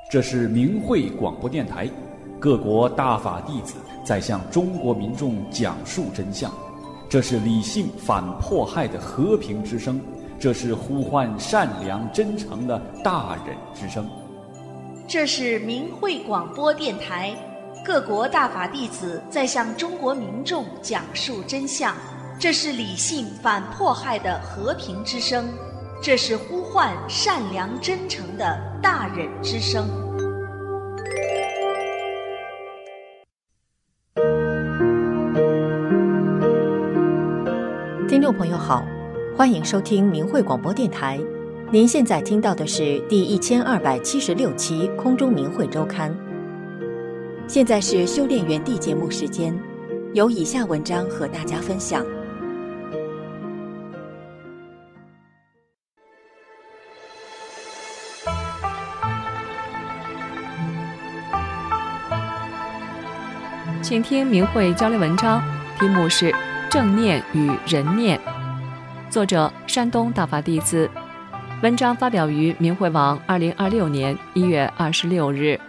这是明慧广播电台，各国大法弟子在向中国民众讲述真相。这是理性反迫害的和平之声，这是呼唤善良真诚的大忍之声。 这是明慧广播电台，各国大法弟子在向中国民众讲述真相。这是理性反迫害的和平之声，这是呼唤善良真诚的大忍之声。 听众朋友好，欢迎收听明慧广播电台。您现在听到的是第1276期空中明慧周刊。现在是修炼园地节目时间，有以下文章和大家分享。 请听明慧交流文章，题目是正念与人念，作者山东大法弟子。文章发表于明慧网2026年1月26日。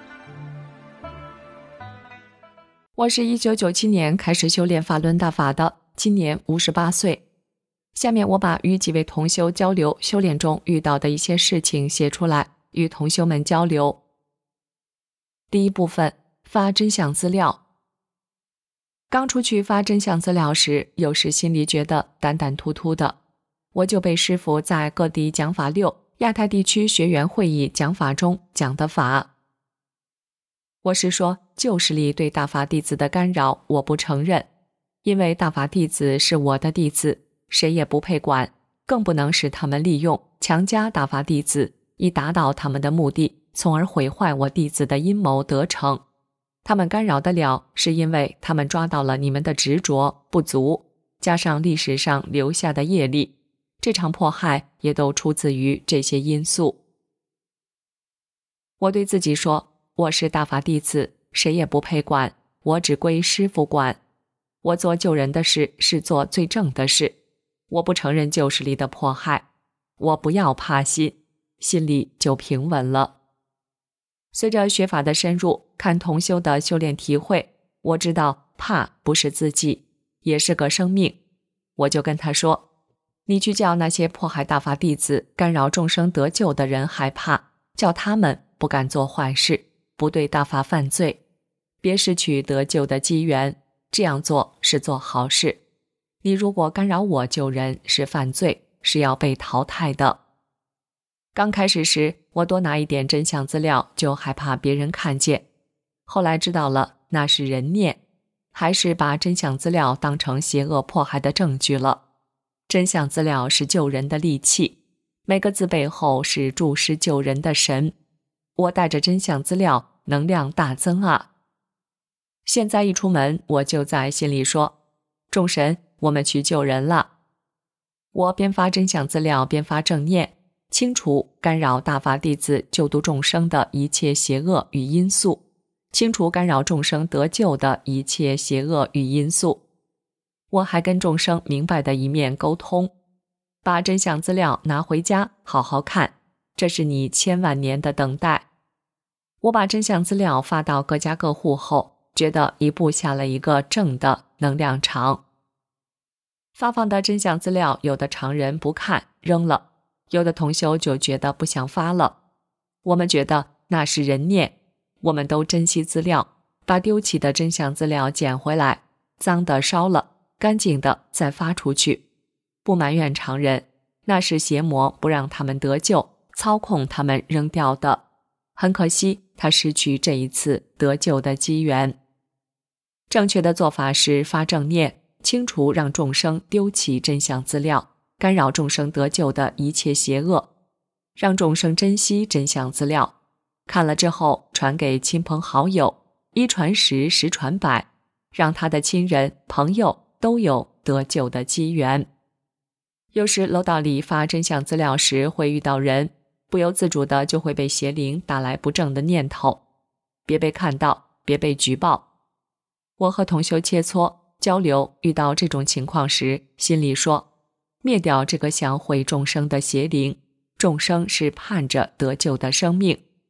我是1997年开始修炼法轮大法的，今年58岁。下面我把与几位同修交流修炼中遇到的一些事情写出来，与同修们交流。第一部分，发真相资料。刚出去发真相资料时，有时心里觉得胆胆突突的，我就被师父在各地讲法6亚太地区学员会议讲法中讲的法。我是说，旧势力对大法弟子的干扰我不承认，因为大法弟子是我的弟子，谁也不配管，更不能使他们利用强加大法弟子，以达到他们的目的，从而毁坏我弟子的阴谋得逞。他们干扰得了，是因为他们抓到了你们的执着不足，加上历史上留下的业力，这场迫害也都出自于这些因素。我对自己说，我是大法弟子，谁也不配管，我只归师父管。我做救人的事是做最正的事，我不承认旧势力的迫害，我不要怕心，心里就平稳了。随着学法的深入，看同修的修炼体会，我知道怕不是自己，也是个生命。我就跟他说，你去叫那些迫害大法弟子、干扰众生得救的人害怕，叫他们不敢做坏事，不对大法犯罪，别失去得救的机缘，这样做是做好事。你如果干扰我救人，是犯罪，是要被淘汰的。刚开始时，我多拿一点真相资料就害怕别人看见，后来知道了那是人念，还是把真相资料当成邪恶迫害的证据了。真相资料是救人的利器，每个字背后是注释救人的神。我带着真相资料，能量大增啊！现在一出门，我就在心里说，众神，我们去救人了。我边发真相资料边发正念，清除干扰大法弟子救度众生的一切邪恶与因素，清除干扰众生得救的一切邪恶与因素。我还跟众生明白的一面沟通，把真相资料拿回家好好看，这是你千万年的等待。我把真相资料发到各家各户后，觉得一步下了一个正的能量场。发放的真相资料，有的常人不看扔了，有的同修就觉得不想发了。我们觉得那是人念，我们都珍惜资料，把丢弃的真相资料捡回来，脏的烧了，干净的再发出去。不埋怨常人，那是邪魔不让他们得救，操控他们扔掉的。很可惜，他失去这一次得救的机缘。正确的做法是发正念，清除让众生丢弃真相资料，干扰众生得救的一切邪恶，让众生珍惜真相资料，看了之后传给亲朋好友，一传十，十传百，让他的亲人朋友都有得救的机缘。有时楼道里发真相资料时会遇到人，不由自主的就会被邪灵打来不正的念头，别被看到，别被举报。我和同修切磋交流，遇到这种情况时，心里说，灭掉这个想毁众生的邪灵，众生是盼着得救的生命，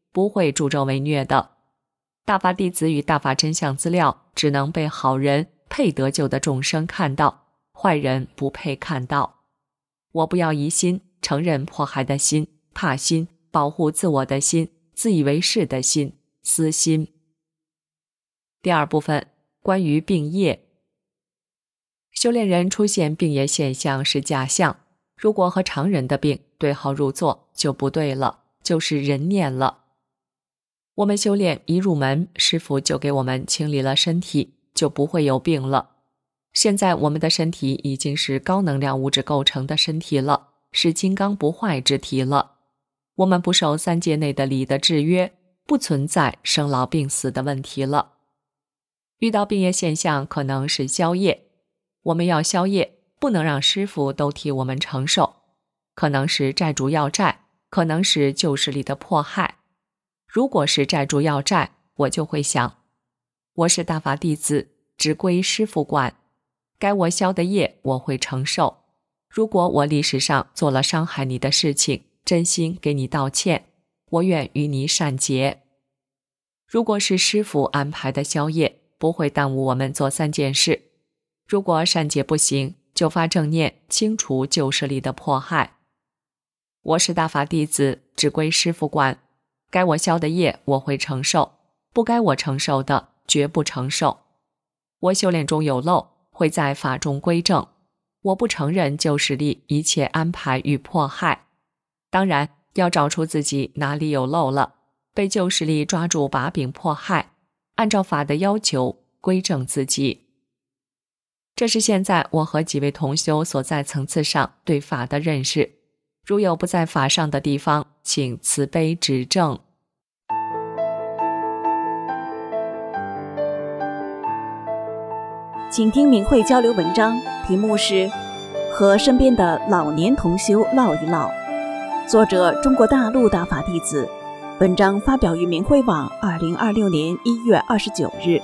不会助纣为虐的。大法弟子与大法真相资料只能被好人配得救的众生看到，坏人不配看到。我不要疑心，承认迫害的心，怕心，保护自我的心，自以为是的心，私心。第二部分，关于病业。修炼人出现病业现象是假象，如果和常人的病对号入座就不对了，就是人念了。我们修炼一入门，师父就给我们清理了身体，就不会有病了。现在我们的身体已经是高能量物质构成的身体了，是金刚不坏之体了。我们不受三界内的理的制约，不存在生老病死的问题了。遇到病业现象可能是消业，我们要消业，不能让师父都替我们承受，可能是债主要债，可能是旧势力的迫害。如果是债主要债，我就会想，我是大法弟子，只归师父管，该我消的业我会承受。如果我历史上做了伤害你的事情，真心给你道歉，我愿与你善结。如果是师父安排的消业，不会耽误我们做三件事。如果善解不行，就发正念，清除旧势力的迫害。我是大法弟子，只归师父管，该我消的业我会承受，不该我承受的绝不承受。我修炼中有漏，会在法中归正。我不承认旧势力一切安排与迫害，当然要找出自己哪里有漏了，被旧势力抓住把柄迫害，按照法的要求归正自己。这是现在我和几位同修所在层次上对法的认识，如有不在法上的地方，请慈悲指正。 请听明慧交流文章，题目是和身边的老年同修唠一唠，作者中国大陆大法弟子，文章发表于明慧网2026年1月29日。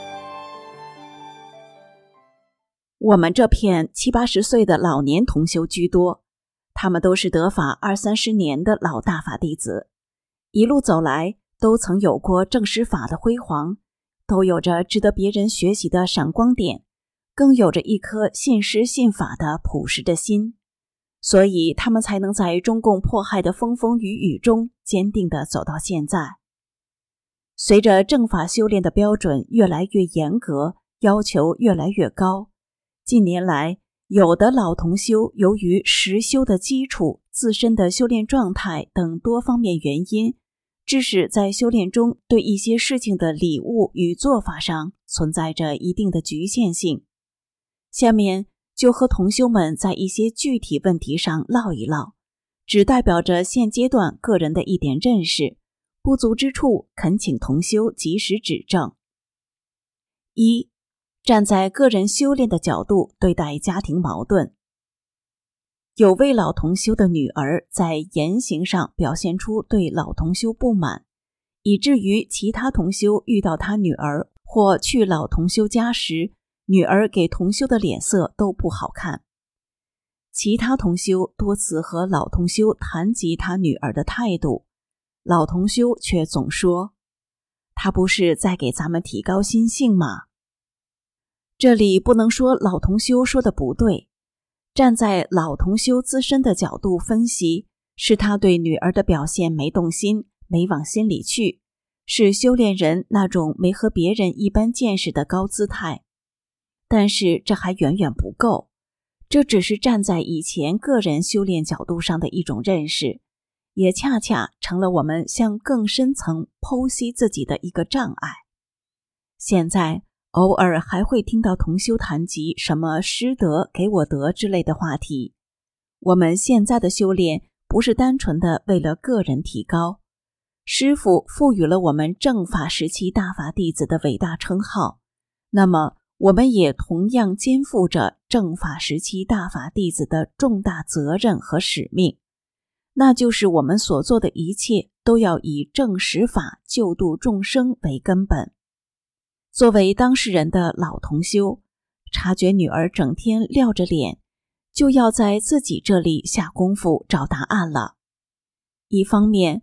我们这片70、80岁的老年同修居多，他们都是得法20-30年的老大法弟子，一路走来都曾有过证实法的辉煌，都有着值得别人学习的闪光点，更有着一颗信师信法的朴实的心，所以他们才能在中共迫害的风风雨雨中坚定地走到现在。随着正法修炼的标准越来越严格，要求越来越高，近年来有的老同修由于实修的基础、自身的修炼状态等多方面原因，致使在修炼中对一些事情的理悟与做法上存在着一定的局限性。下面就和同修们在一些具体问题上唠一唠，只代表着现阶段个人的一点认识，不足之处恳请同修及时指正。一、站在个人修炼的角度对待家庭矛盾。有位老同修的女儿在言行上表现出对老同修不满，以至于其他同修遇到他女儿或去老同修家时，女儿给同修的脸色都不好看。其他同修多次和老同修谈及他女儿的态度，老同修却总说，他不是在给咱们提高心性吗？这里不能说老同修说的不对，站在老同修自身的角度分析，是他对女儿的表现没动心，没往心里去，是修炼人那种没和别人一般见识的高姿态。但是这还远远不够，这只是站在以前个人修炼角度上的一种认识，也恰恰成了我们向更深层剖析自己的一个障碍。现在偶尔还会听到同修谈及什么师德给我德之类的话题。我们现在的修炼不是单纯的为了个人提高，师父赋予了我们正法时期大法弟子的伟大称号，那么我们也同样肩负着正法时期大法弟子的重大责任和使命，那就是我们所做的一切都要以正实法救度众生为根本。作为当事人的老同修，察觉女儿整天撂着脸，就要在自己这里下功夫找答案了。一方面，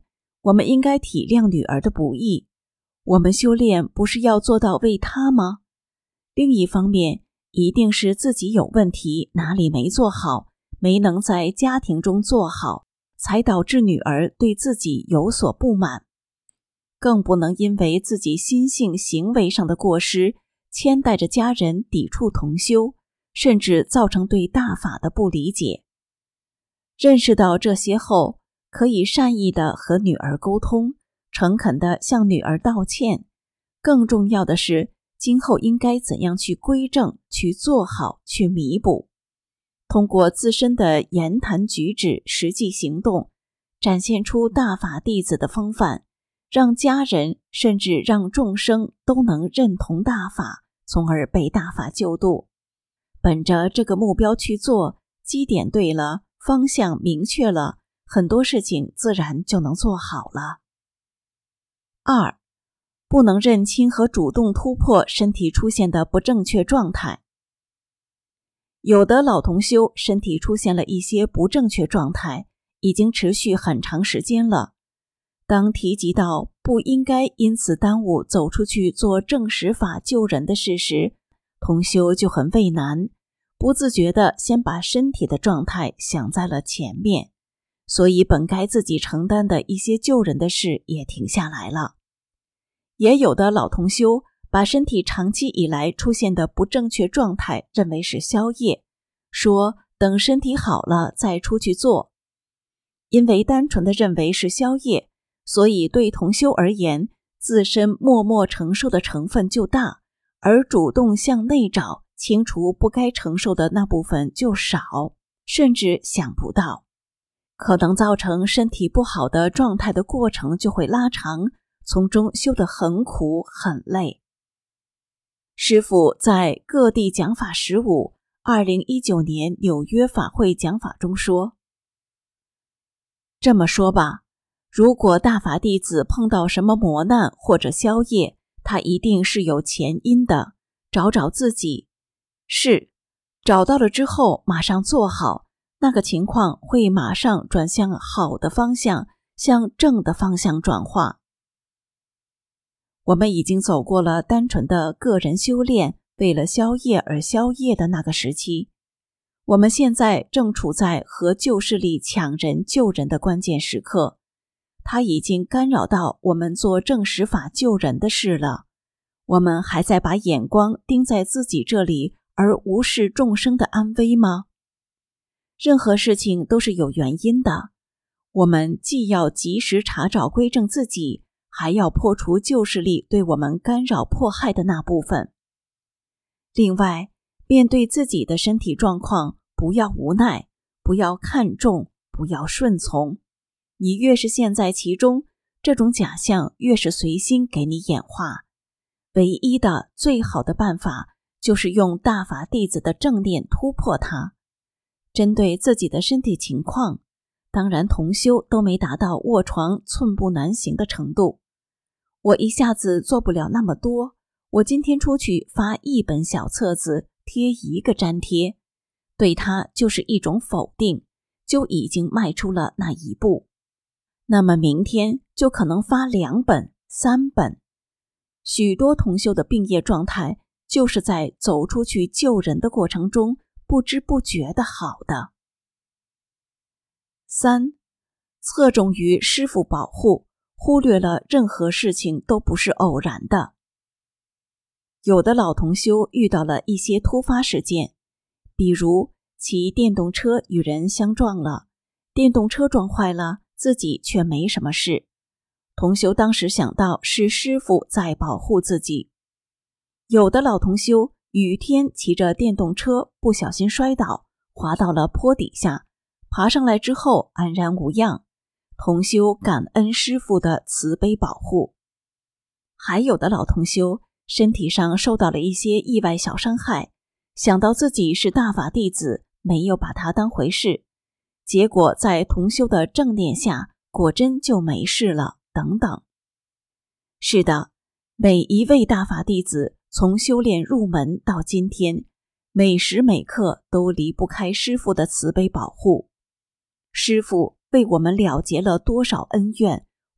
我们应该体谅女儿的不易，我们修炼不是要做到为她吗？另一方面，一定是自己有问题，哪里没做好，没能在家庭中做好，才导致女儿对自己有所不满。更不能因为自己心性行为上的过失，牵带着家人抵触同修，甚至造成对大法的不理解。认识到这些后，可以善意地和女儿沟通，诚恳地向女儿道歉。更重要的是，今后应该怎样去规正，去做好，去弥补。通过自身的言谈举止、实际行动，展现出大法弟子的风范，让家人甚至让众生都能认同大法，从而被大法救度。本着这个目标去做，基点对了，方向明确了，很多事情自然就能做好了。2. 不能认清和主动突破身体出现的不正确状态。有的老同修身体出现了一些不正确状态，已经持续很长时间了。当提及到不应该因此耽误走出去做正实法救人的事时，同修就很畏难，不自觉地先把身体的状态想在了前面，所以本该自己承担的一些救人的事也停下来了。也有的老同修把身体长期以来出现的不正确状态认为是宵夜，说等身体好了再出去做。因为单纯地认为是宵夜，所以对同修而言，自身默默承受的成分就大，而主动向内找，清除不该承受的那部分就少，甚至想不到，可能造成身体不好的状态的过程就会拉长，从中修得很苦很累。师父在各地讲法15 2019年纽约法会讲法中说，这么说吧，如果大法弟子碰到什么磨难或者宵夜，他一定是有前因的，找找自己，是找到了之后马上做好，那个情况会马上转向好的方向，向正的方向转化。我们已经走过了单纯的个人修炼，为了宵夜而宵夜的那个时期，我们现在正处在和旧势力抢人救人的关键时刻，它已经干扰到我们做正实法救人的事了。我们还在把眼光盯在自己这里，而无视众生的安危吗？任何事情都是有原因的，我们既要及时查找归正自己，还要破除旧势力对我们干扰迫害的那部分。另外，面对自己的身体状况，不要无奈，不要看重，不要顺从。你越是陷在其中，这种假象越是随心给你演化。唯一的最好的办法，就是用大法弟子的正念突破它。针对自己的身体情况，当然同修都没达到卧床寸步难行的程度。我一下子做不了那么多，我今天出去发1本小册子，贴1个粘贴，对它就是一种否定，就已经迈出了那一步。那么明天就可能发2本、3本。许多同修的病业状态，就是在走出去救人的过程中，不知不觉的好的。3. 侧重于师父保护，忽略了任何事情都不是偶然的。有的老同修遇到了一些突发事件，比如骑电动车与人相撞了，电动车撞坏了，自己却没什么事。同修当时想到是师父在保护自己。有的老同修雨天骑着电动车不小心摔倒，滑到了坡底下，爬上来之后安然无恙，同修感恩师父的慈悲保护。还有的老同修身体上受到了一些意外小伤害，想到自己是大法弟子，没有把它当回事，结果在同修的正念下，果真就没事了，等等。是的，每一位大法弟子从修炼入门到今天，每时每刻都离不开师父的慈悲保护。师父为我们了结了多少恩怨，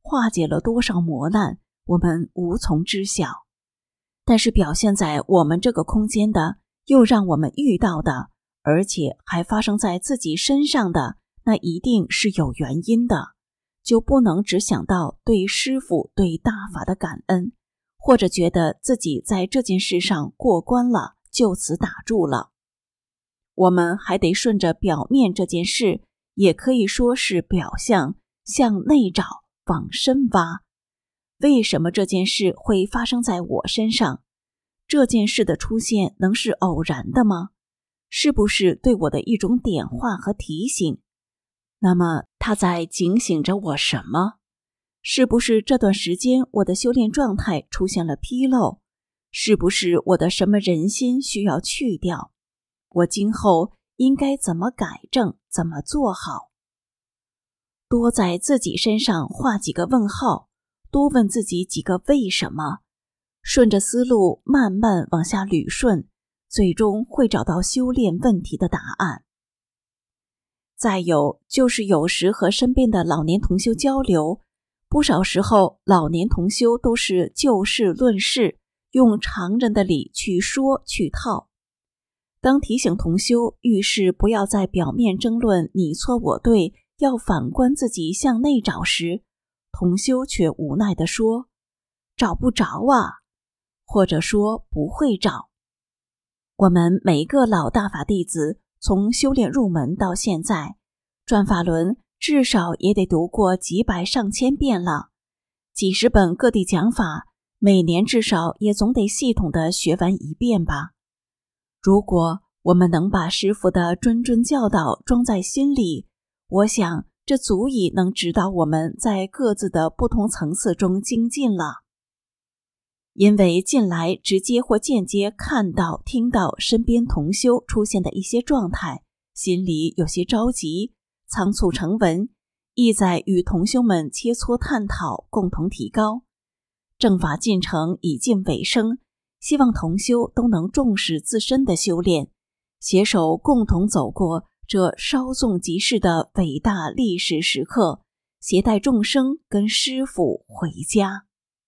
化解了多少磨难，我们无从知晓。但是表现在我们这个空间的，又让我们遇到的，而且还发生在自己身上的，那一定是有原因的，就不能只想到对师父对大法的感恩，或者觉得自己在这件事上过关了，就此打住了。我们还得顺着表面这件事，也可以说是表象，向内找，往深挖。为什么这件事会发生在我身上？这件事的出现能是偶然的吗？是不是对我的一种点化和提醒？那么它在警醒着我什么？是不是这段时间我的修炼状态出现了纰漏？是不是我的什么人心需要去掉？我今后应该怎么改正，怎么做好？多在自己身上画几个问号，多问自己几个为什么，顺着思路慢慢往下捋顺，最终会找到修炼问题的答案。再有就是有时和身边的老年同修交流，不少时候老年同修都是就事论事，用常人的理去说去套。当提醒同修遇事不要在表面争论你错我对，要反观自己向内找时，同修却无奈地说找不着啊，或者说不会找。我们每一个老大法弟子从修炼入门到现在，转法轮至少也得读过几百上千遍了，几十本各地讲法，每年至少也总得系统地学完一遍吧。如果我们能把师父的谆谆教导装在心里，我想这足以能指导我们在各自的不同层次中精进了。因为近来直接或间接看到听到身边同修出现的一些状态，心里有些着急，仓促成文，意在与同修们切磋探讨，共同提高。正法进程已近尾声，希望同修都能重视自身的修炼，携手共同走过这稍纵即逝的伟大历史时刻，携带众生跟师父回家。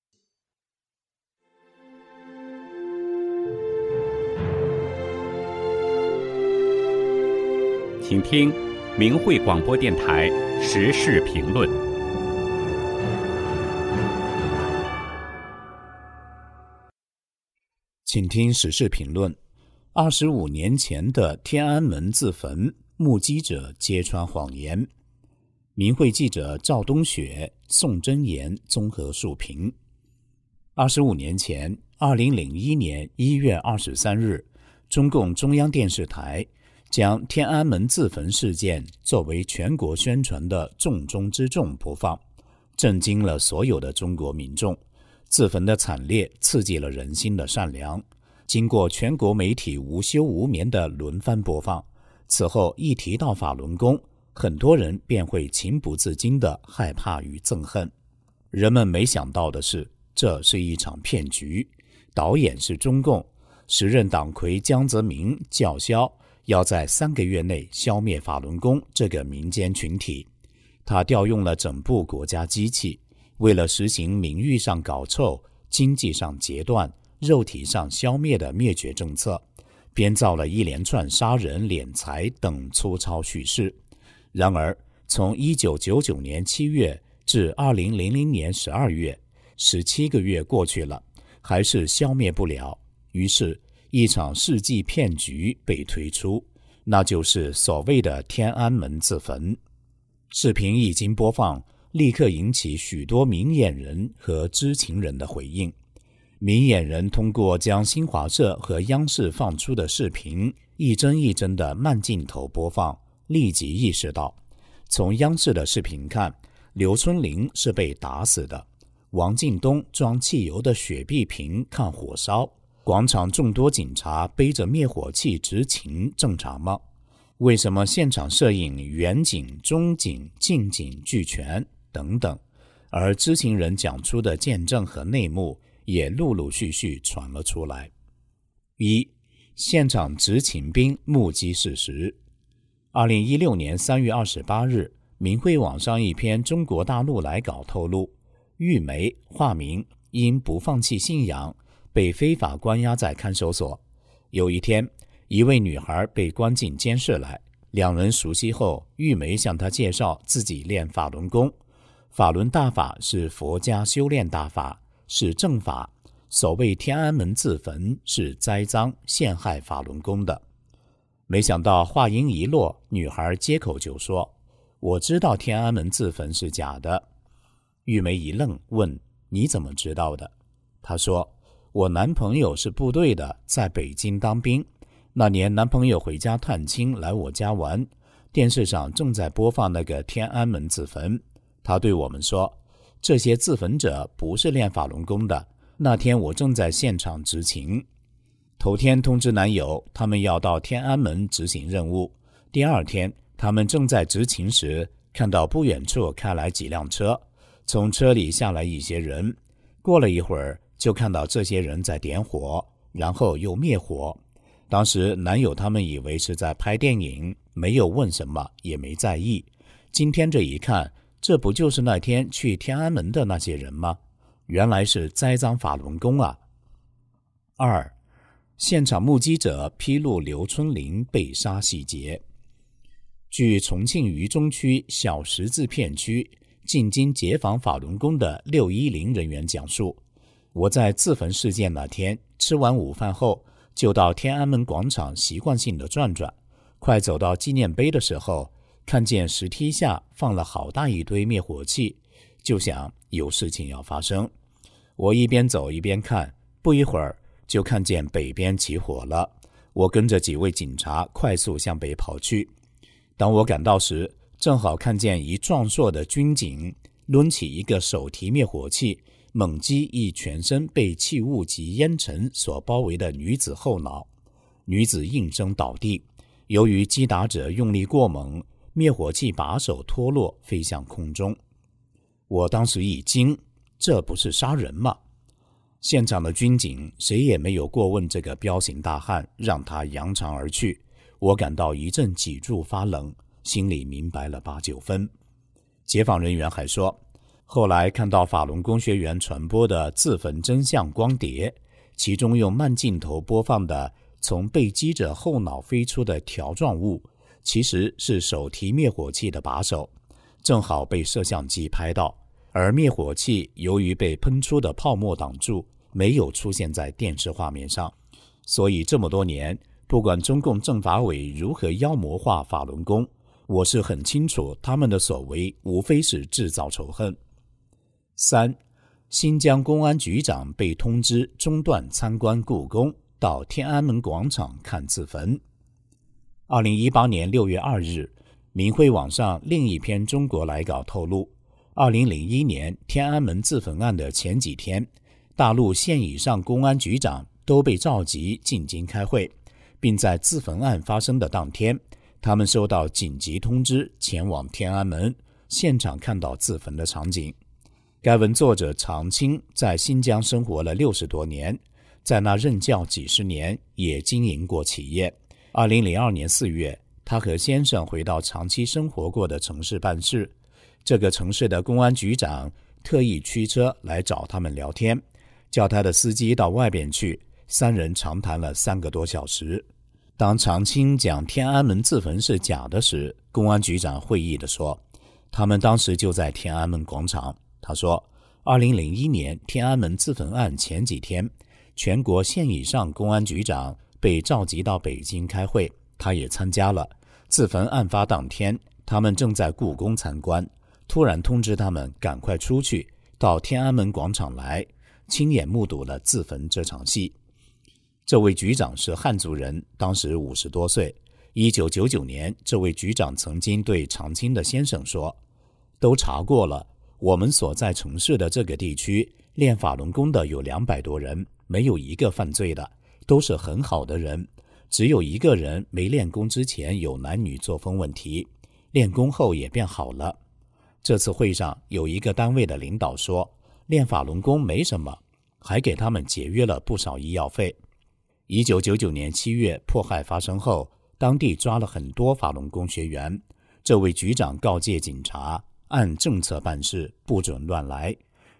请听明慧广播电台时事评论。 请听时事评论。25年前的天安门自焚，目击者揭穿谎言。明慧记者赵冬雪、宋真言综合述评。25年前，2001年1月23日，中共中央电视台将天安门自焚事件作为全国宣传的重中之重播放，震惊了所有的中国民众。自焚的惨烈刺激了人心的善良。经过全国媒体无休无眠的轮番播放，此后一提到法轮功，很多人便会情不自禁的害怕与憎恨。人们没想到的是，这是一场骗局，导演是中共，时任党魁江泽民叫嚣要在3个月内消灭法轮功这个民间群体。他调用了整部国家机器，为了实行名誉上搞臭、经济上截断、肉体上消灭的灭绝政策，编造了一连串杀人、敛财等粗糙叙事。然而，从1999年7月至2000年12月，17个月过去了，还是消灭不了。于是，一场世纪骗局被推出，那就是所谓的天安门自焚。视频一经播放，立刻引起许多明眼人和知情人的回应。明眼人通过将新华社和央视放出的视频一帧一帧的慢镜头播放，立即意识到，从央视的视频看，刘春林是被打死的，王进东装汽油的雪碧瓶看火烧，广场众多警察背着灭火器执勤，正常吗？为什么现场摄影远景、中景、近景俱全等等？而知情人讲出的见证和内幕也陆陆续续传了出来。1. 现场执勤兵目击事实。2016年3月28日，明慧网上一篇中国大陆来稿透露， 玉梅化名，因不放弃信仰，被非法关押在看守所。有一天，一位女孩被关进监室来，两人熟悉后，玉梅向她介绍自己练法轮功。法轮大法是佛家修炼大法，是正法，所谓天安门自焚是栽赃陷害法轮功的。没想到话音一落，女孩接口就说：我知道天安门自焚是假的。玉梅一愣，问：你怎么知道的？她说：我男朋友是部队的，在北京当兵，那年男朋友回家探亲来我家玩，电视上正在播放那个天安门自焚，他对我们说，这些自焚者不是练法轮功的，那天我正在现场执勤。头天通知男友他们要到天安门执行任务，第二天他们正在执勤时，看到不远处开来几辆车，从车里下来一些人，过了一会儿就看到这些人在点火，然后又灭火。当时男友他们以为是在拍电影，没有问什么，也没在意。今天这一看，这不就是那天去天安门的那些人吗？原来是栽赃法轮功啊。2. 现场目击者披露刘春林被杀细节。据重庆渝中区小十字片区进京解访法轮功的610人员讲述，我在自焚事件那天吃完午饭后，就到天安门广场习惯性的转转，快走到纪念碑的时候，看见石梯下放了好大一堆灭火器，就想有事情要发生。我一边走一边看，不一会儿就看见北边起火了，我跟着几位警察快速向北跑去。当我赶到时，正好看见一壮硕的军警抡起一个手提灭火器，猛击一全身被气雾及烟尘所包围的女子后脑，女子应声倒地。由于击打者用力过猛，灭火器把手脱落飞向空中。我当时一惊，这不是杀人吗？现场的军警谁也没有过问这个彪形大汉，让他扬长而去。我感到一阵脊柱发冷，心里明白了8、9分。解放人员还说，后来看到法轮功学员传播的自焚真相光碟，其中用慢镜头播放的从被击者后脑飞出的条状物，其实是手提灭火器的把手，正好被摄像机拍到，而灭火器由于被喷出的泡沫挡住，没有出现在电视画面上。所以这么多年，不管中共政法委如何妖魔化法轮功，我是很清楚他们的所为无非是制造仇恨。3. 新疆公安局长被通知中断参观故宫，到天安门广场看自焚。2018年6月2日，明慧网上另一篇中国来稿透露，2001年天安门自焚案的前几天，大陆县以上公安局长都被召集进京开会，并在自焚案发生的当天，他们收到紧急通知前往天安门，现场看到自焚的场景。该文作者常青在新疆生活了60多年，在那任教几十年，也经营过企业。2002年4月，他和先生回到长期生活过的城市办事，这个城市的公安局长特意驱车来找他们聊天，叫他的司机到外边去，3人长谈了3个多小时。当常青讲天安门自焚是假的时，公安局长会意地说，他们当时就在天安门广场。他说，2001年天安门自焚案前几天，全国县以上公安局长被召集到北京开会，他也参加了。自焚案发当天，他们正在故宫参观，突然通知他们赶快出去，到天安门广场来，亲眼目睹了自焚这场戏。这位局长是汉族人，当时50多岁。1999年，这位局长曾经对常青的先生说，都查过了，我们所在城市的这个地区练法轮功的有200多人，没有一个犯罪的，都是很好的人，只有一个人没练功之前有男女作风问题，练功后也变好了。这次会上有一个单位的领导说，练法轮功没什么，还给他们节约了不少医药费。1999年7月迫害发生后，当地抓了很多法轮功学员，这位局长告诫警察，按政策办事，不准乱来。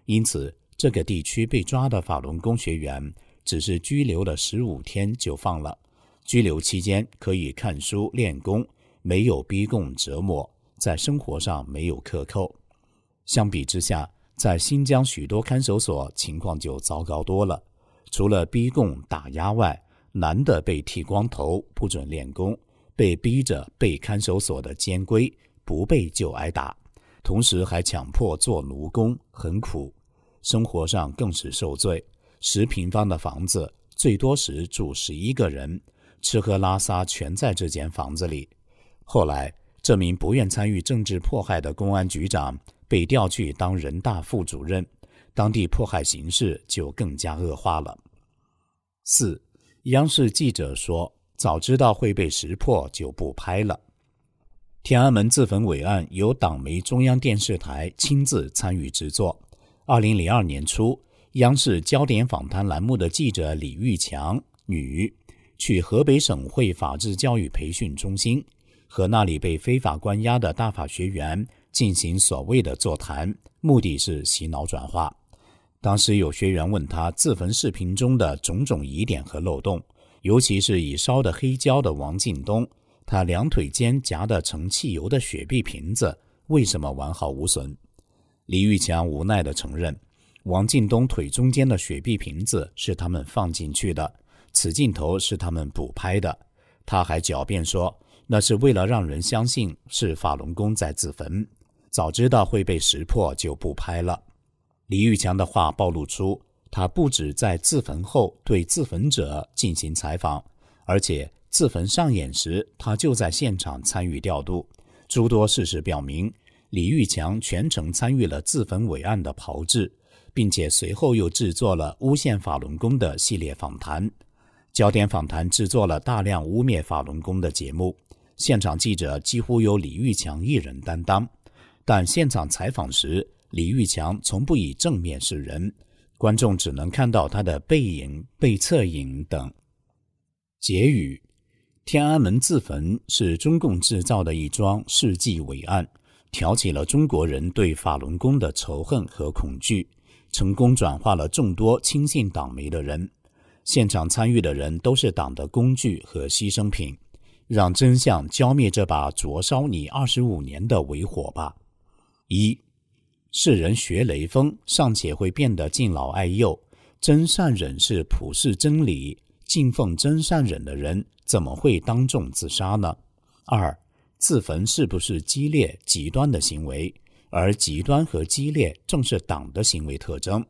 因此这个地区被抓的法轮功学员只是拘留了15天就放了，拘留期间可以看书练功，没有逼供折磨，在生活上没有克扣。相比之下，在新疆许多看守所情况就糟糕多了，除了逼供打压外，男的被剃光头不准练功，被逼着背看守所的监规，不背就挨打，同时还强迫做奴工，很苦。生活上更是受罪，10平方的房子最多时住11个人，吃喝拉撒全在这间房子里。后来这名不愿参与政治迫害的公安局长被调去当人大副主任，当地迫害形势就更加恶化了。4. 央视记者说，早知道会被识破就不拍了。天安门自焚伪案由党媒中央电视台亲自参与制作。2002年初，央视焦点访谈栏目的记者李玉强，女，去河北省会法治教育培训中心，和那里被非法关押的大法学员进行所谓的座谈，目的是洗脑转化。当时有学员问他自焚视频中的种种疑点和漏洞，尤其是已烧得黑焦的王进东，他两腿间夹的盛汽油的雪碧瓶子为什么完好无损？李玉强无奈地承认，王进东腿中间的雪碧瓶子是他们放进去的，此镜头是他们补拍的。他还狡辩说，那是为了让人相信是法轮功在自焚，早知道会被识破就不拍了。李玉强的话暴露出，他不止在自焚后对自焚者进行采访，而且自焚上演时他就在现场参与调度。诸多事实表明，李玉强全程参与了自焚伪案的炮制，并且随后又制作了诬陷法轮功的系列访谈。焦点访谈制作了大量污蔑法轮功的节目，现场记者几乎由李玉强一人担当，但现场采访时，李玉强从不以正面示人，观众只能看到他的背影、背侧影等。结语：天安门自焚是中共制造的一桩世纪伪案，挑起了中国人对法轮功的仇恨和恐惧，成功转化了众多亲信党媒的人。现场参与的人都是党的工具和牺牲品，让真相浇灭这把灼烧你25年的伪火吧。1. 世人学雷锋尚且会变得敬老爱幼，真善忍是普世真理，敬奉真善忍的人怎么会当众自杀呢？ 2. 自焚是不是激烈极端的行为，而极端和激烈正是党的行为特征。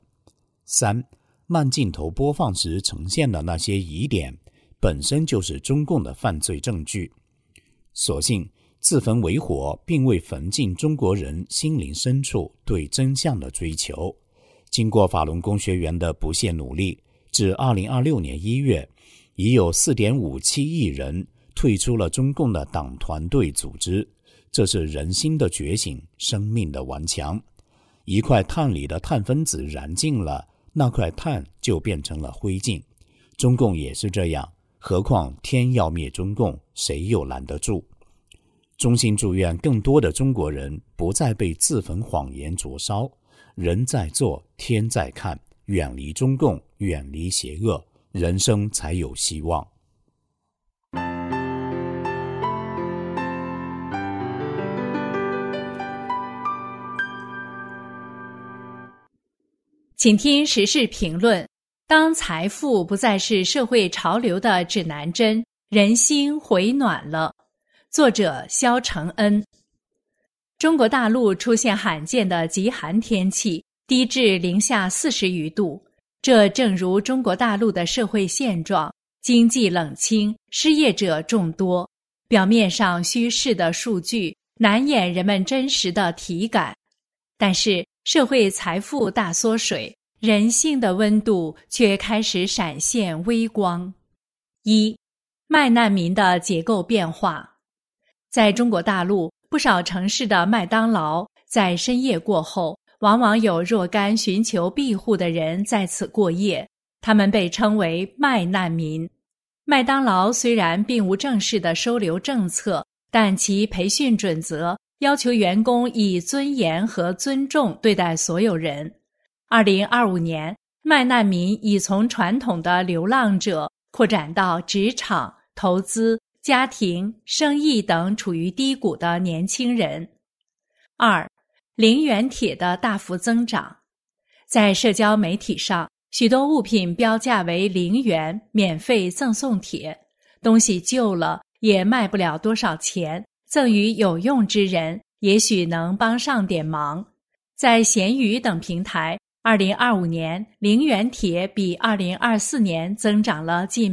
3. 慢镜头播放时呈现的那些疑点本身就是中共的犯罪证据。所幸自焚伪火并未焚尽中国人心灵深处对真相的追求。经过法轮功学员的不懈努力，至2026年1月，已有 4.57 亿人退出了中共的党团队组织，这是人心的觉醒，生命的顽强。一块碳里的碳分子燃尽了，那块碳就变成了灰烬。中共也是这样，何况天要灭中共，谁又拦得住？衷心祝愿更多的中国人不再被自焚谎言灼烧，人在做，天在看，远离中共，远离邪恶，人生才有希望。 请听时事评论：当财富不再是社会潮流的指南针，人心回暖了。作者肖承恩。中国大陆出现罕见的极寒天气，低至零下40余度。这正如中国大陆的社会现状，经济冷清，失业者众多。表面上虚饰的数据难掩人们真实的体感，但是社会财富大缩水，人性的温度却开始闪现微光。1. 卖难民的结构变化。在中国大陆，不少城市的麦当劳在深夜过后，往往有若干寻求庇护的人在此过夜，他们被称为卖难民。麦当劳虽然并无正式的收留政策，但其培训准则要求员工以尊严和尊重对待所有人。 2025年，卖难民已从传统的流浪者扩展到职场、投资、家庭、生意等处于低谷的年轻人。2. 零元帖的大幅增长。在社交媒体上，许多物品标价为0元，免费赠送帖，东西旧了也卖不了多少钱，赠与有用之人，也许能帮上点忙。在闲鱼等平台，2025年零元帖比2024年增长了近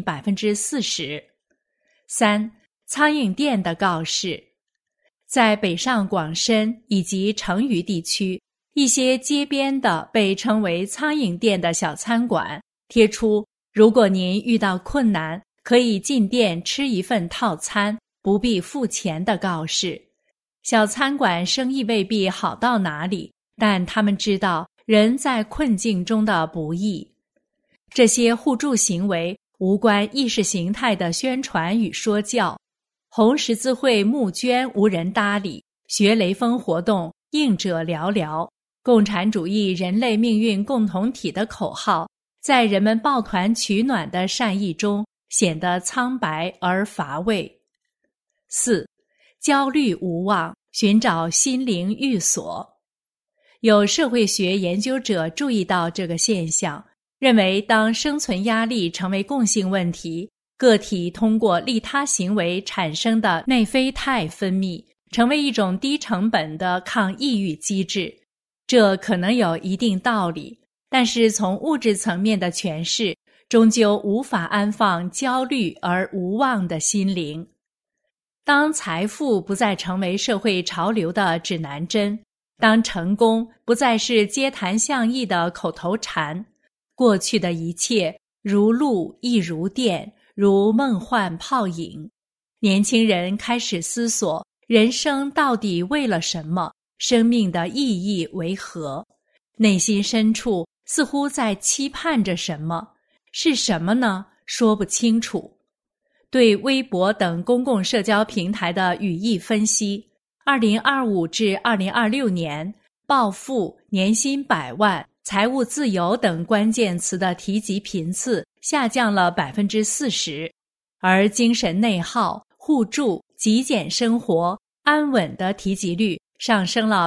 40%。3. 苍蝇店的告示。在北上广深以及成渝地区，一些街边的被称为苍蝇店的小餐馆贴出如果您遇到困难，可以进店吃一份套餐，不必付钱的告示。小餐馆生意未必好到哪里，但他们知道人在困境中的不易。这些互助行为无关意识形态的宣传与说教，红十字会募捐无人搭理，学雷锋活动应者寥寥，共产主义人类命运共同体的口号在人们抱团取暖的善意中显得苍白而乏味。4. 焦虑无望，寻找心灵寓所。有社会学研究者注意到这个现象，认为当生存压力成为共性问题，个体通过利他行为产生的内啡肽分泌，成为一种低成本的抗抑郁机制。这可能有一定道理，但是从物质层面的诠释，终究无法安放焦虑而无望的心灵。当财富不再成为社会潮流的指南针，当成功不再是街谈巷议的口头禅，过去的一切如露亦如电，如梦幻泡影。年轻人开始思索人生到底为了什么，生命的意义为何？内心深处似乎在期盼着什么，是什么呢？说不清楚。对微博等公共社交平台的语义分析，2025至2026年，暴富、年薪100万、财务自由等关键词的提及频次下降了 40%， 而精神内耗、互助、极简生活、安稳的提及率上升了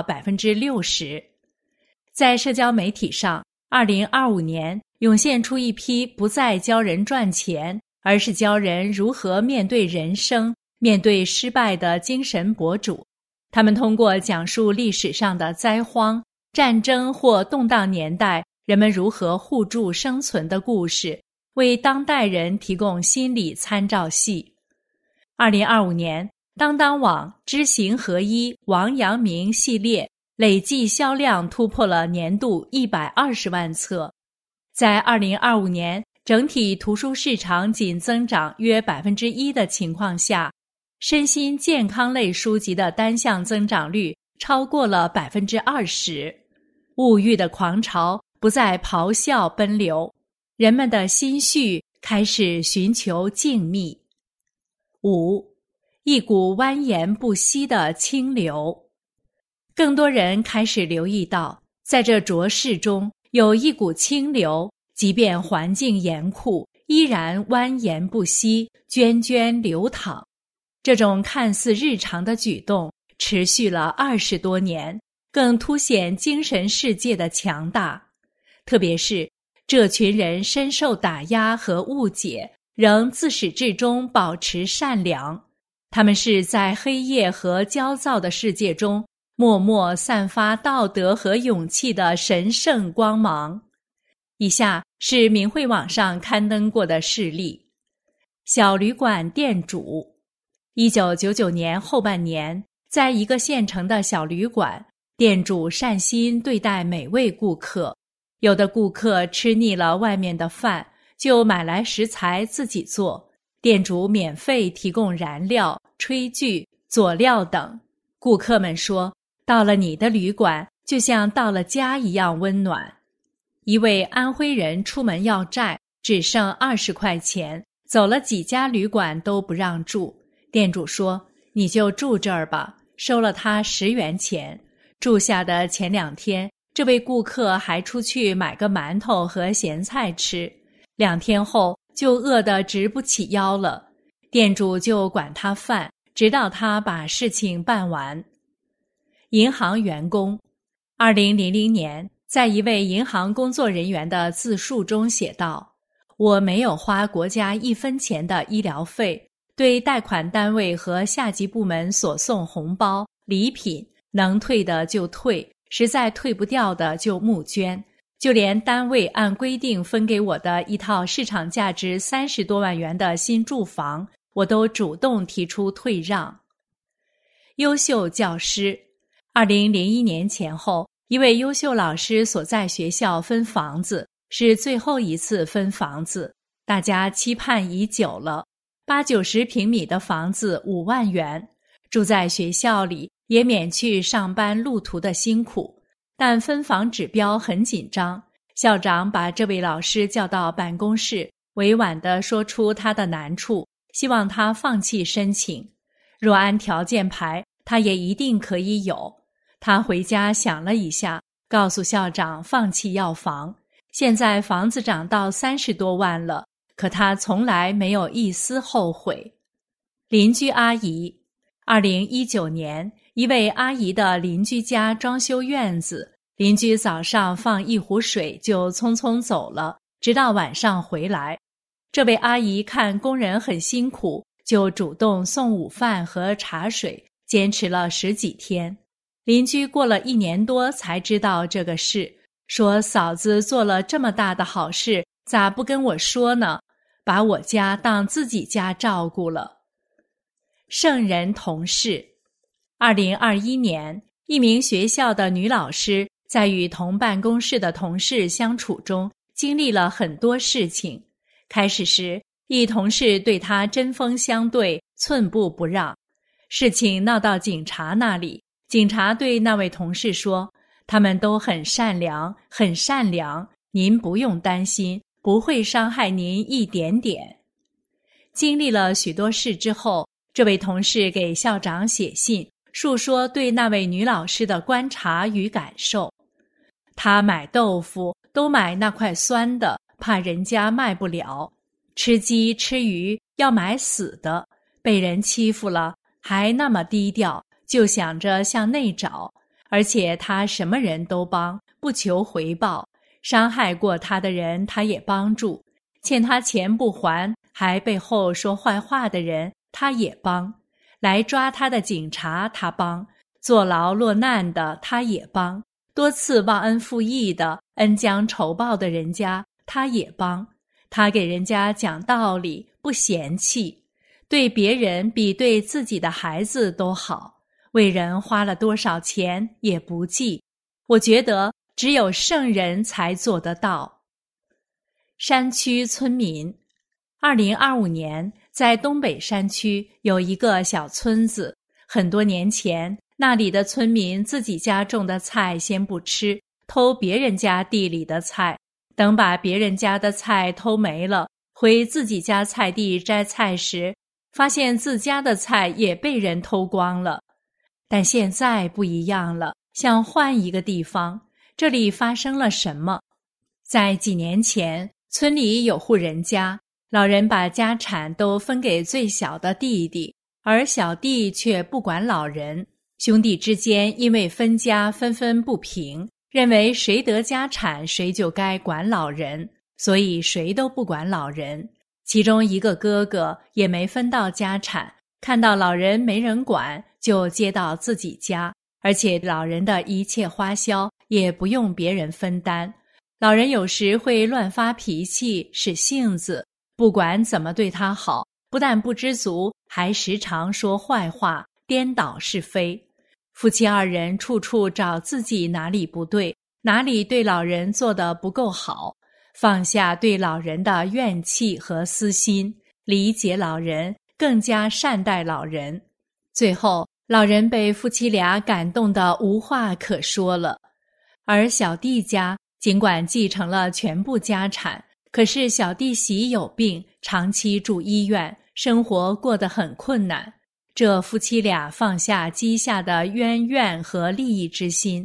60%。 在社交媒体上，2025年涌现出一批不再教人赚钱，而是教人如何面对人生、面对失败的精神博主。他们通过讲述历史上的灾荒、战争或动荡年代人们如何互助生存的故事，为当代人提供心理参照系。2025年，当当网知行合一王阳明系列累计销量突破了年度120万册。在2025年整体图书市场仅增长约 1% 的情况下，身心健康类书籍的单项增长率超过了 20%。 物欲的狂潮不再咆哮奔流，人们的心绪开始寻求静谧。5. 一股蜿蜒不息的清流。更多人开始留意到，在这浊世中有一股清流，即便环境严酷，依然蜿蜒不息，涓涓流淌。这种看似日常的举动持续了20多年，更凸显精神世界的强大。特别是这群人深受打压和误解，仍自始至终保持善良。他们是在黑夜和焦躁的世界中默默散发道德和勇气的神圣光芒。以下是明慧网上刊登过的事例。小旅馆店主1999年后半年，在一个县城的小旅馆，店主善心对待每位顾客，有的顾客吃腻了外面的饭，就买来食材自己做，店主免费提供燃料、炊具、佐料等。顾客们说，到了你的旅馆就像到了家一样温暖。一位安徽人出门要债，只剩20块钱，走了几家旅馆都不让住。店主说，你就住这儿吧，收了他10元钱。住下的前2天， 这位顾客还出去买个馒头和咸菜吃，2天后就饿得直不起腰了。店主就管他饭，直到他把事情办完。银行员工2000年在一位银行工作人员的自述中写道：我没有花国家1分钱的医疗费，对贷款单位和下级部门所送红包、礼品，能退的就退，实在退不掉的就募捐，就连单位按规定分给我的一套市场价值30多万元的新住房，我都主动提出退让。优秀教师2001年前后，一位优秀老师所在学校分房子，是最后一次分房子，大家期盼已久了。80-90平米的房子5万元，住在学校里也免去上班路途的辛苦，但分房指标很紧张。校长把这位老师叫到办公室，委婉地说出他的难处，希望他放弃申请。若按条件排，他也一定可以有。他回家想了一下，告诉校长放弃要房。现在房子涨到30多万了，可他从来没有一丝后悔。邻居阿姨2019年，一位阿姨的邻居家装修院子，邻居早上放1壶水就匆匆走了，直到晚上回来。这位阿姨看工人很辛苦，就主动送午饭和茶水，坚持了10几天。邻居过了1年多才知道这个事，说嫂子做了这么大的好事，咋不跟我说呢？把我家当自己家照顾了。圣人同事2021年，一名学校的女老师在与同办公室的同事相处中，经历了很多事情。开始时，一同事对她针锋相对，寸步不让。事情闹到警察那里，警察对那位同事说，他们都很善良，很善良，您不用担心，不会伤害您一点点。经历了许多事之后，这位同事给校长写信，述说对那位女老师的观察与感受。他买豆腐都买那块酸的，怕人家卖不了；吃鸡吃鱼要买死的，被人欺负了还那么低调，就想着向内找。而且他什么人都帮，不求回报，伤害过他的人他也帮助，欠他钱不还还背后说坏话的人他也帮，来抓他的警察他帮，坐牢落难的他也帮，多次忘恩负义的恩将仇报的人家他也帮。他给人家讲道理，不嫌弃，对别人比对自己的孩子都好，为人花了多少钱也不计。我觉得只有圣人才做得到。山区村民2025年，在东北山区有一个小村子，很多年前，那里的村民自己家种的菜先不吃，偷别人家地里的菜，等把别人家的菜偷没了，回自己家菜地摘菜时，发现自家的菜也被人偷光了。但现在不一样了，想换一个地方，这里发生了什么？在几年前，村里有户人家，老人把家产都分给最小的弟弟，而小弟却不管老人。兄弟之间因为分家纷纷不平，认为谁得家产谁就该管老人，所以谁都不管老人。其中一个哥哥也没分到家产，看到老人没人管，就接到自己家，而且老人的一切花销也不用别人分担。老人有时会乱发脾气，使性子，不管怎么对他好，不但不知足，还时常说坏话，颠倒是非。夫妻2人处处找自己哪里不对，哪里对老人做得不够好，放下对老人的怨气和私心，理解老人，更加善待老人。最后，老人被夫妻俩感动得无话可说了。而小弟家尽管继承了全部家产，可是小弟媳有病，长期住医院，生活过得很困难。这夫妻俩放下积下的冤怨和利益之心，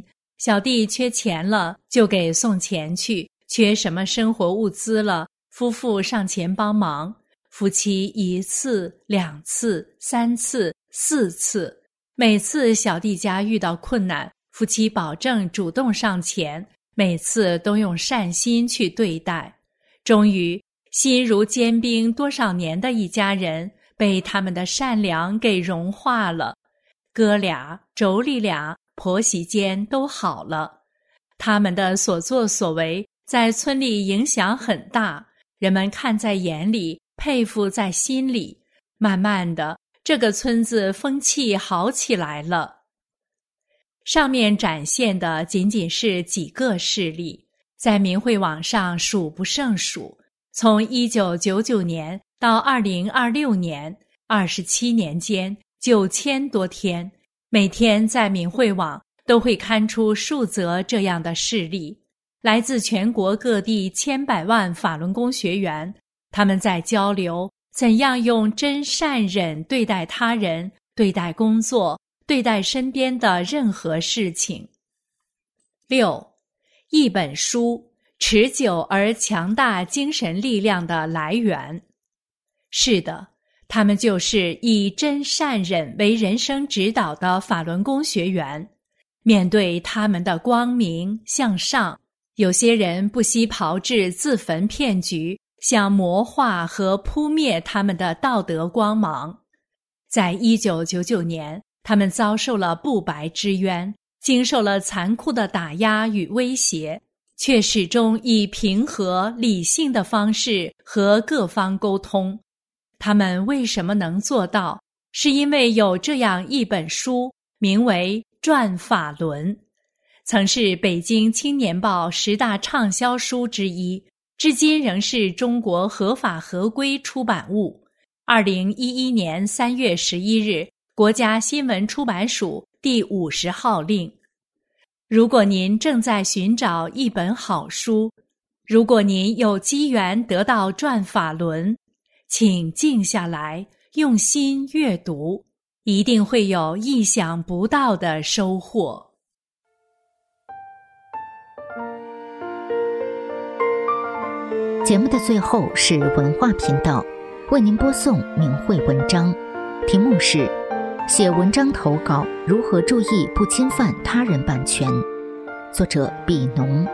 小弟缺钱了就给送钱去，缺什么生活物资了，夫妇上前帮忙。夫妻1次、2次、3次、4次，每次小弟家遇到困难，夫妻保证主动上前，每次都用善心去对待。终于，心如坚冰多少年的一家人被他们的善良给融化了。哥俩、妯娌俩、婆媳间都好了。他们的所作所为在村里影响很大，人们看在眼里，佩服在心里。慢慢的，这个村子风气好起来了。上面展现的仅仅是几个事例，在明慧网上数不胜数。从1999年到2026年，27年间9000多天，每天在明慧网都会刊出数则这样的事例，来自全国各地千百万法轮功学员，他们在交流怎样用真善忍对待他人、对待工作、对待身边的任何事情。6. 一本书，持久而强大精神力量的来源。是的，他们就是以真善忍为人生指导的法轮功学员。面对他们的光明向上，有些人不惜炮制自焚骗局，想魔化和扑灭他们的道德光芒。在1999年，他们遭受了不白之冤，经受了残酷的打压与威胁，却始终以平和理性的方式和各方沟通。他们为什么能做到？是因为有这样一本书，名为《转法轮》，曾是北京青年报10大畅销书之一，至今仍是中国合法合规出版物。2011年3月11日，国家新闻出版署第50号令。如果您正在寻找一本好书，如果您有机缘得到《转法轮》，请静下来，用心阅读，一定会有意想不到的收获。 节目的最后是文化频道为您播送明慧文章，题目是写文章投稿如何注意不侵犯他人版权，作者毕农。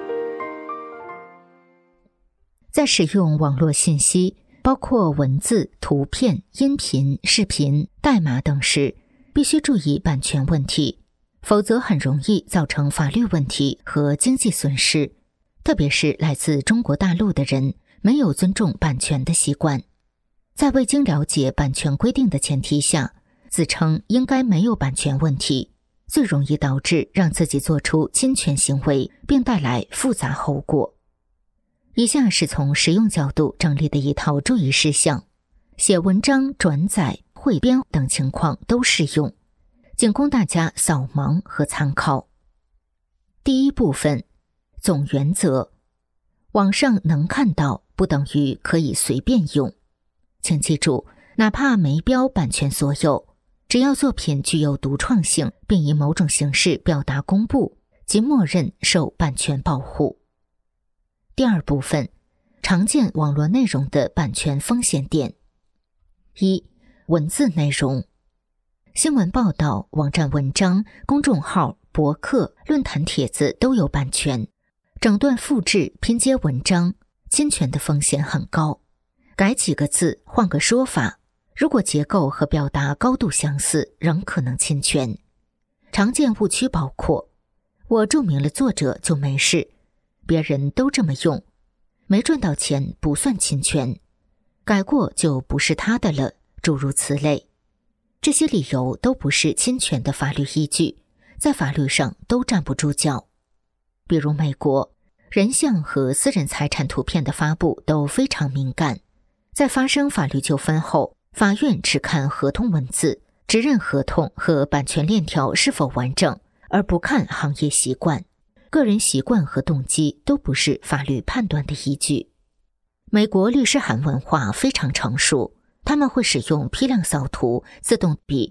在使用网络信息，包括文字、图片、音频、视频、代码等时，必须注意版权问题，否则很容易造成法律问题和经济损失。特别是来自中国大陆的人，没有尊重版权的习惯，在未经了解版权规定的前提下，自称应该没有版权问题，最容易导致让自己做出侵权行为，并带来复杂后果。以下是从实用角度整理的一套注意事项，写文章、转载、汇编等情况都适用，仅供大家扫盲和参考。第一部分，总原则，网上能看到不等于可以随便用。请记住，哪怕没标版权所有，只要作品具有独创性，并以某种形式表达公布，即默认受版权保护。第二部分，常见网络内容的版权风险点。1. 文字内容，新闻报道、网站文章、公众号、博客、论坛帖子都有版权，整段复制、拼接文章，侵权的风险很高。改几个字，换个说法，如果结构和表达高度相似，仍可能侵权。常见误区包括：我注明了作者就没事，别人都这么用，没赚到钱不算侵权，改过就不是他的了，诸如此类。这些理由都不是侵权的法律依据，在法律上都站不住脚。比如美国，人像和私人财产图片的发布都非常敏感，在发生法律纠纷后，法院只看合同文字，只认合同和版权链条是否完整，而不看行业习惯。个人习惯和动机都不是法律判断的依据。美国律师函文化非常成熟，他们会使用批量扫图、自动比对、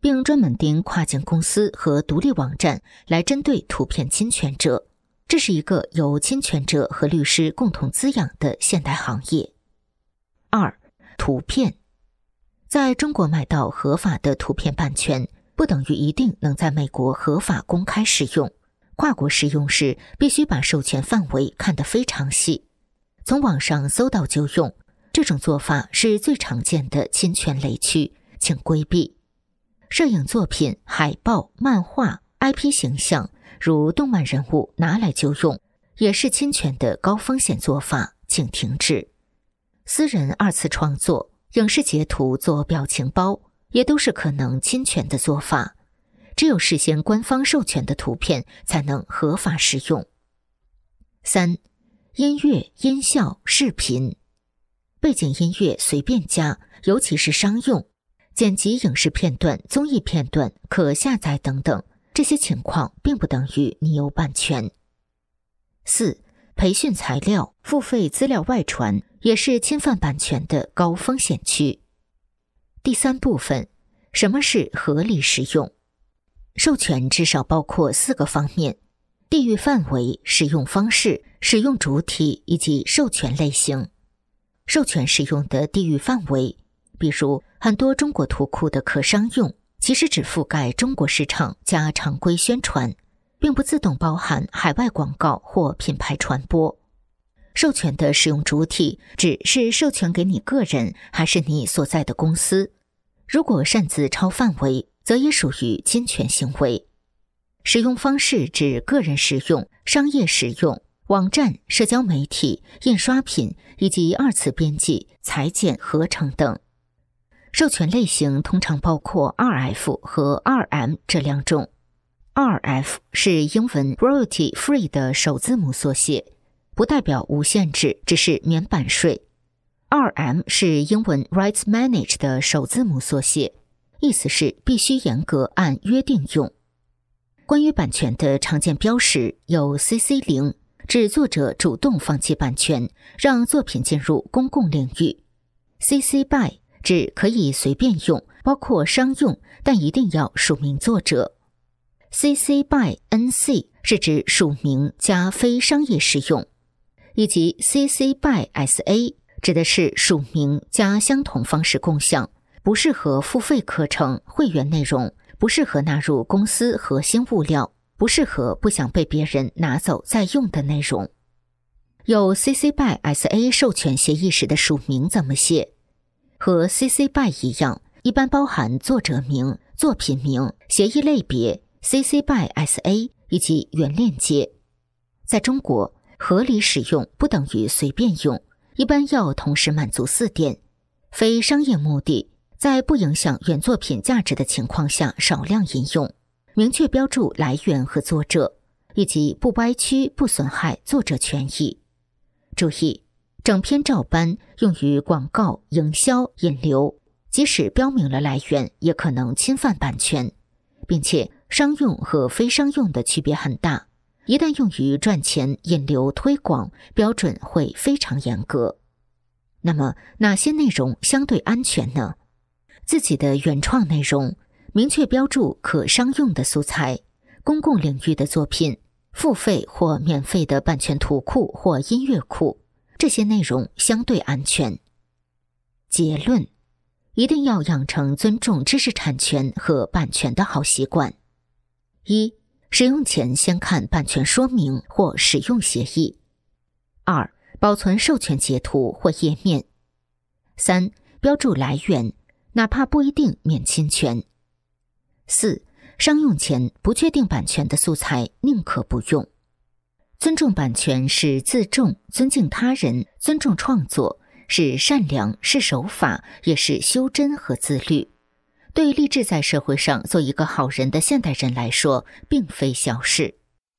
并专门盯跨境公司和独立网站来针对图片侵权者。这是一个由侵权者和律师共同滋养的现代行业。2. 图片。在中国买到合法的图片版权，不等于一定能在美国合法公开使用。跨国使用时，必须把授权范围看得非常细。从网上搜到就用，这种做法是最常见的侵权雷区，请规避。摄影作品、海报、漫画、IP 形象，如动漫人物拿来就用，也是侵权的高风险做法，请停止。私人二次创作、影视截图做表情包，也都是可能侵权的做法。只有事先官方授权的图片才能合法使用。3. 音乐、音效、视频。背景音乐随便加，尤其是商用。剪辑影视片段、综艺片段、可下载等等，这些情况并不等于你有版权。4. 培训材料、付费资料外传，也是侵犯版权的高风险区。第3部分，什么是合理使用？授权至少包括4个方面：地域范围、使用方式、使用主体以及授权类型。授权使用的地域范围，比如很多中国图库的可商用，其实只覆盖中国市场加常规宣传，并不自动包含海外广告或品牌传播。授权的使用主体指是授权给你个人还是你所在的公司，如果擅自超范围，则也属于侵权行为。使用方式指个人使用、商业使用、网站、社交媒体、印刷品以及二次编辑、裁剪、合成等。授权类型通常包括 RF 和 RM 这2种。RF 是英文 Royalty Free 的首字母缩写，不代表无限制，只是免版税。RM 是英文 Rights Managed 的首字母缩写，意思是必须严格按约定用。关于版权的常见标识有 CC0， 指作者主动放弃版权，让作品进入公共领域。CC BY 指可以随便用，包括商用，但一定要署名作者。CC BY NC 是指署名加非商业使用，以及 CC BY SA 指的是署名加相同方式共享，不适合付费课程、会员内容，不适合纳入公司核心物料，不适合不想被别人拿走再用的内容。有 CC BY SA 授权协议时的署名怎么写？和 CC BY 一样，一般包含作者名、作品名、协议类别、CC BY SA 以及原链接。在中国，合理使用不等于随便用，一般要同时满足4点：非商业目的，在不影响原作品价值的情况下少量引用，明确标注来源和作者，以及不歪曲、不损害作者权益。注意，整篇照搬用于广告、营销、引流，即使标明了来源，也可能侵犯版权，并且商用和非商用的区别很大，一旦用于赚钱、引流、推广，标准会非常严格。那么哪些内容相对安全呢？自己的原创内容，明确标注可商用的素材，公共领域的作品，付费或免费的版权图库或音乐库，这些内容相对安全。结论，一定要养成尊重知识产权和版权的好习惯。1. 使用前先看版权说明或使用协议。2. 保存授权截图或页面。3. 标注来源，哪怕不一定免侵权。4. 商用前不确定版权的素材宁可不用。尊重版权是自重，尊敬他人，尊重创作，是善良，是守法，也是修真和自律。对立志在社会上做一个好人的现代人来说，并非小事。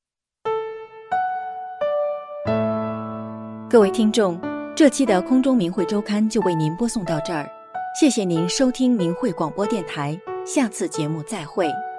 各位听众，这期的空中明慧周刊就为您播送到这儿，谢谢您收听明慧广播电台，下次节目再会。